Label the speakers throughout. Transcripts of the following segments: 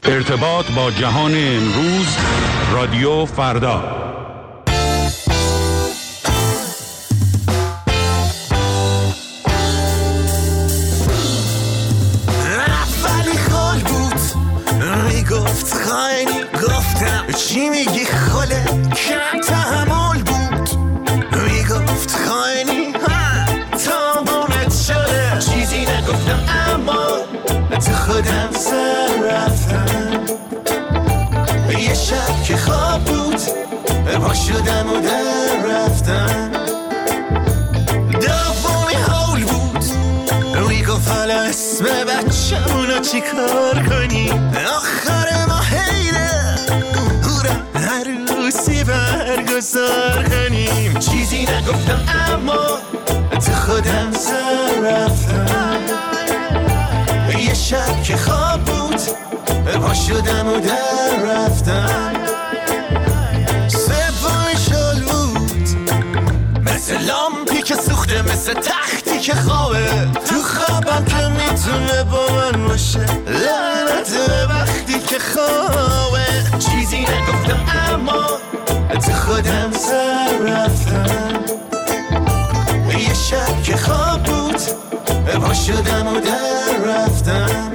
Speaker 1: ارتباط با جهان امروز، رادیو فردا.
Speaker 2: ولی خال بود میگفت خیلی گفتم چی میگی خاله کم تحمل بود میگفت خیلی تامونت شده چیزی نگفتم اما تو خودم سر رفتم یه شب که خواب بود پا شدم و در رفتم دومی حول بود میگفت حالا اسم بچه‌مونو چی کار کنی آخر ما حیله هورا عروسی برگزار کنیم چیزی نگفتم اما تو خودم سر رفتم یه شب که خواب بود پا شدم و در رفتم سومی شل بود مثل لامپی که سوخته مثل تختی که خوابه تو خوابم که میتونه با من باشه لعنت وقتی که خوابه چیزی نگفتم اما تو خودم سر رفتم یه شب که خواب بود پا شدم و در رفتم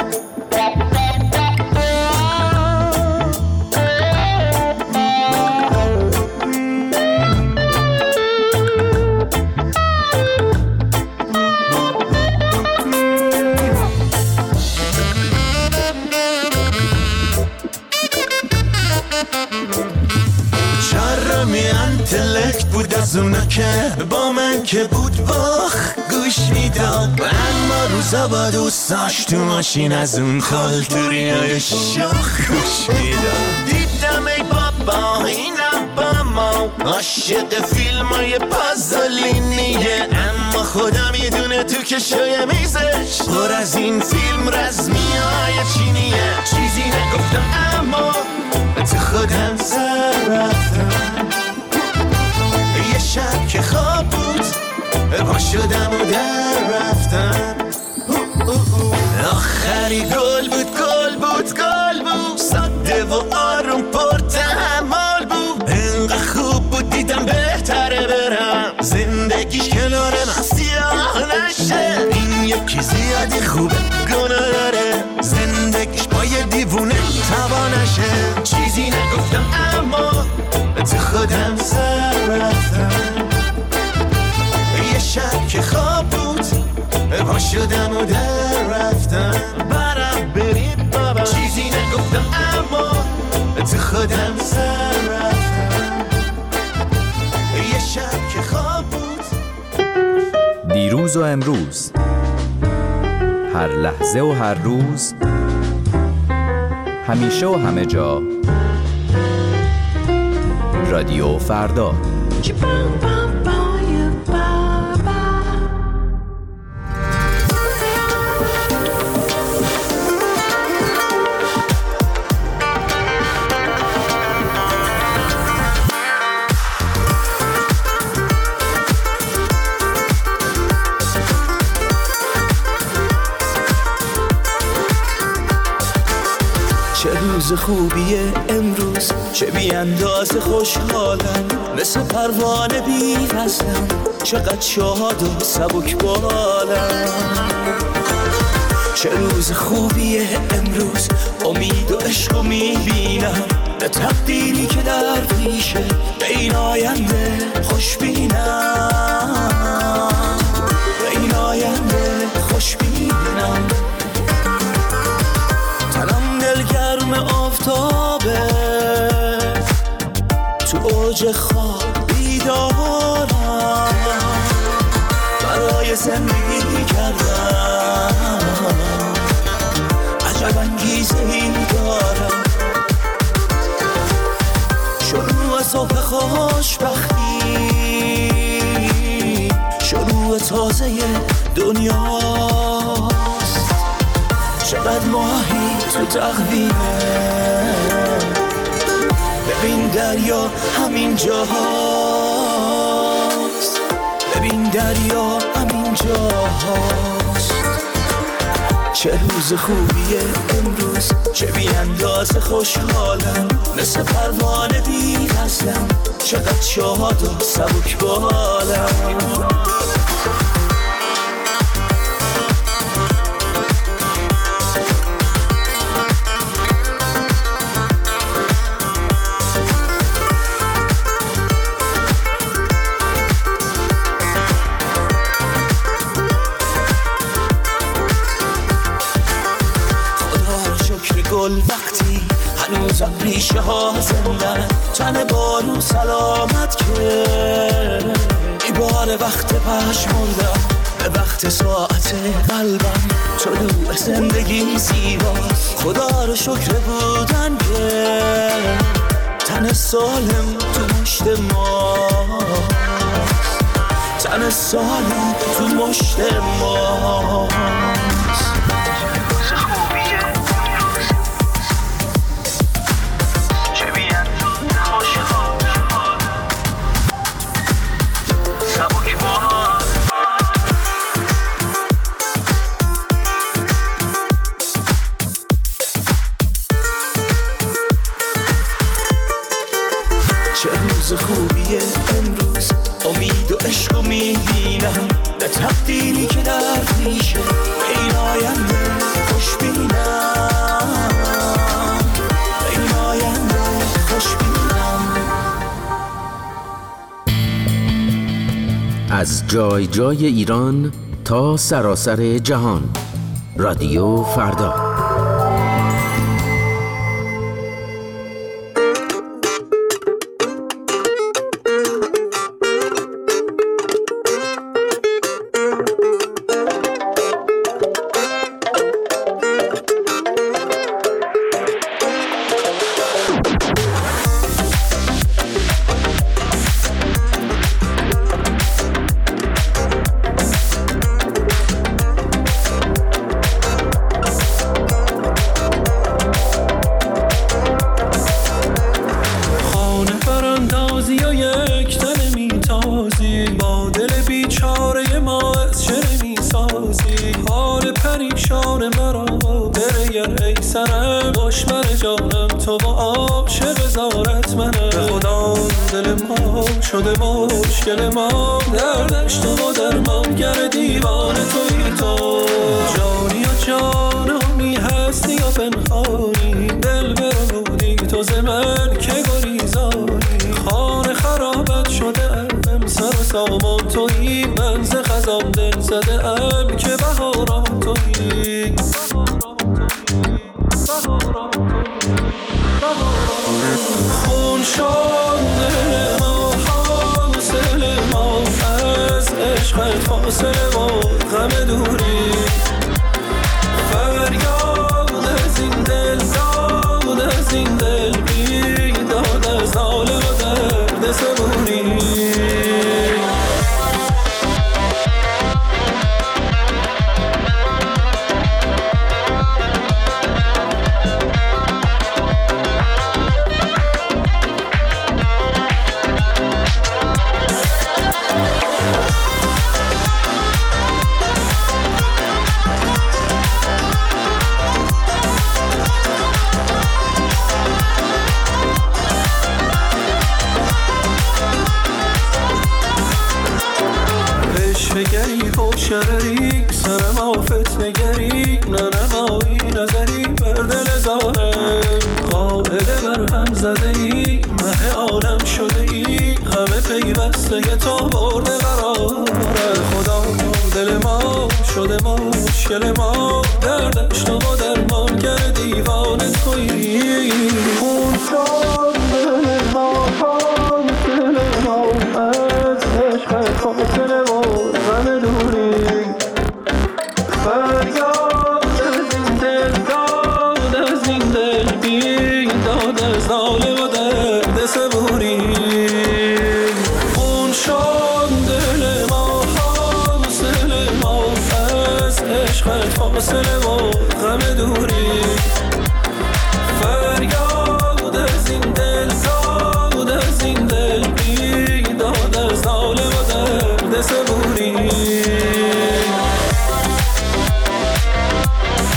Speaker 2: انتلکت بود از اونا که با من که بود باخ گوش میداد اما روزا با دوستاش تو ماشین از اون خالتوریای شاخ گوش میداد دیدم ای بابا اینم با ما عاشق فیلم های پازلینیه اما خدا میدونه تو کشوی میزش پر از این فیلم رزمی های چینیه چیزی نگفتم اما تو خودم سر رفتم یه شب که خواب بود پا شدم و در رفتم آخری گل بود ساده و آروم پر تحمل بود اینقدر خوب بود دیدم بهتره برم زندگیش کنار من سیاه نشه این یکی زیادی خوبه گناه داره زندگیش با یه دیوونه تبا نشه چیزی نگفتم اما تو خودم سر رفتم یه شب که خواب بود پا شدم و در رفتم برم برید بابا چیزی نگفتم اما تو خودم سر رفتم یه شب که خواب بود
Speaker 3: دیروز و امروز، هر لحظه و هر روز، همیشه و همه جا، رادیو فردا.
Speaker 4: چه روز خوبیه امروز، چه بی اندازه خوشحالم، مثل پروانه بی وزنم، چقدر شاد و سبک بالم. چه روز خوبیه امروز، امید و عشق میبینم، به تقدیری که در پیشه، به این آینده خوشبینم، به این آینده خوشبینم. گرم آفتابه، تو اوج خواب بیدارم، برای زندگی کردم عجب انگیزه‌ای دارم. شروع صبح خوشبختی، شروع تازه دنیاست، چقدر ماهی تو تقویمه، ببین دریا همین جاست، ببین دریا همین جاست، چه روز خوبیه امروز، چه بی اندازه خوشحالم، مثل پروانه بی وزنم، چقدر شاد و سبک بالم.
Speaker 2: وقتی هنوزم ریشه ها زندن، تن بارو سلامت کرد، ایبار وقت پشمردم به وقت ساعت قلبم، طلوع زندگی زیباست، خدا رو شکر بودن کرد، تن سالم تو مشت ماست، تن سالم تو مشت ماست. چه روز خوبیه امروز، امید و عشق و میبینم، به تقدیری که در پیشه این آینده خوش بینم، این آینده خوش بینم.
Speaker 5: از جای جای ایران تا سراسر جهان، رادیو فردا.
Speaker 6: شده مشکل ما، دردش تو و درمانگر دیوانه توی تو، جانی و جانمی هستی و پنهانی، دل برمودی تو زمن که گریزانی، خانه خرابت شده ام، سر و سامان توی، من ز خزان دل زده ام که بهاران توی، خون شد دل ما، حاصل ما از عشقت، فاصله ما غم دوری، فریاد از این دل، داد از این دل، بیداد از ناله و درد صبوری. شرری سرم آفت نگری، ننمایی نظری بر دل زارم، قائل بر هم زده ای، مه عالم شده ای، همه پیوسته تو برده قرار، خدا دل ما شده مشکل ما، دردش تو و درمانگر دیوانه تویی، خون شد دل ما، حاصل ما از عشقت، فاصله ما غم دوری، فریاد از این دل، داد از این دل، بیداد از ناله و درد صبوری، خون شد دل ما، حاصل ما از عشقت، فاصله ما غم دوری، فریاد از این دل، داد از این دل، بیداد از ناله و درد صبوری.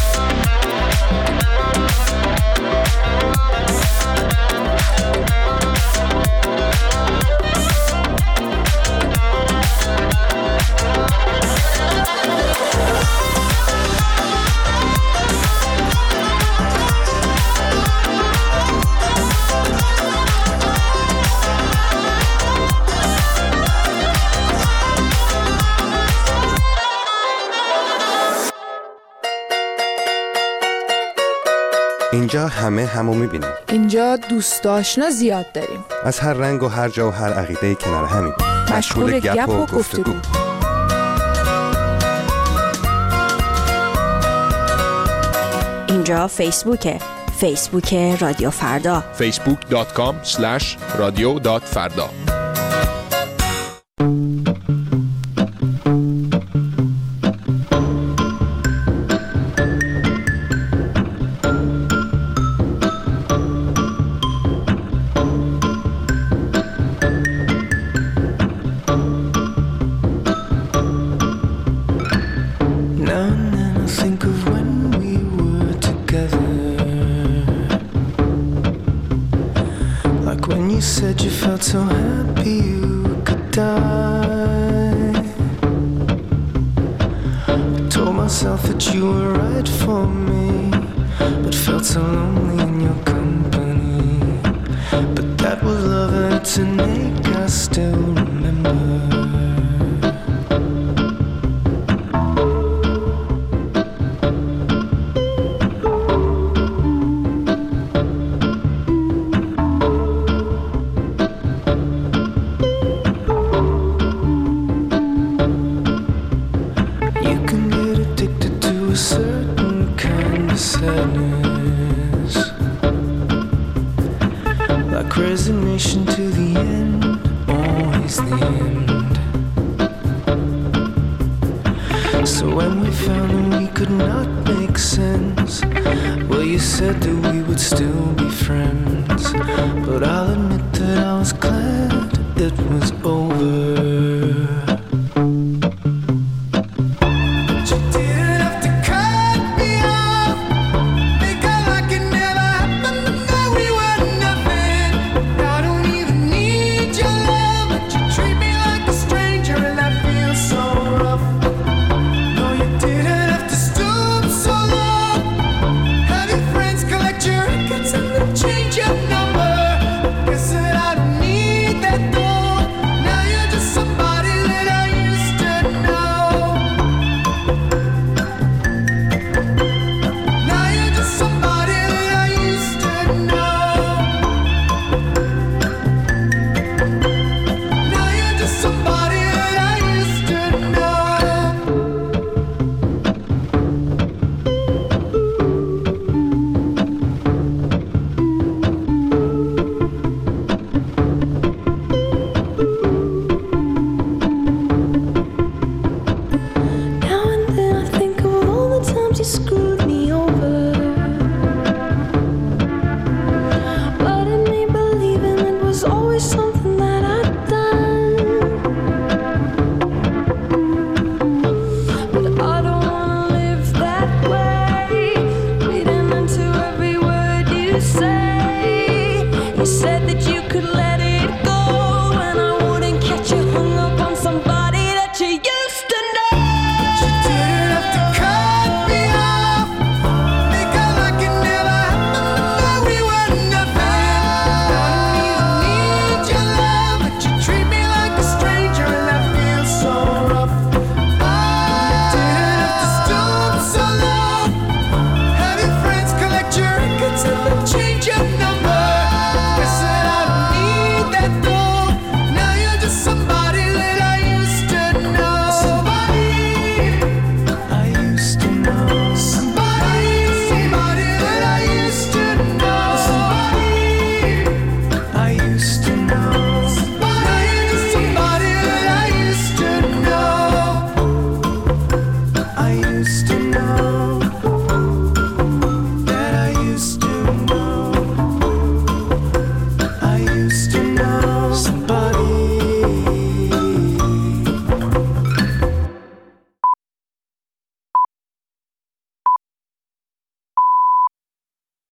Speaker 7: اینجا همه همو میبینیم.
Speaker 8: اینجا دوست آشنا زیاد داریم.
Speaker 7: از هر رنگ و هر جا و هر عقیده کنار همین.
Speaker 8: مشغول گپ و گفتگو.
Speaker 9: اینجا فیسبوک رادیو فردا.
Speaker 10: facebook.com/radio.farda.
Speaker 6: So happy you could die. I told myself that you were right for me, but felt so lonely in your company. But that was love and it's an ache I still remember. Resignation to the end, always the end. So when we found that we could not make sense, well, you said that we would still be friends. But I'll admit that I was glad it was over. You said that you could let